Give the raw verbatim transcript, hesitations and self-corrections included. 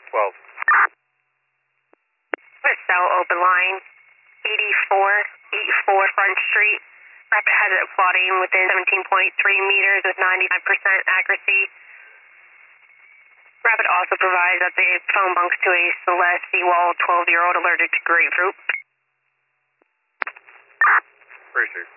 twelve. Cell open line, eighty-four eighty-four Front Street. Rapid has it plotting within seventeen point three meters with ninety-nine percent accuracy. Rapid also provides that the phone bunks to a Celeste Seawall twelve-year-old allergic to grapefruit. Appreciate it.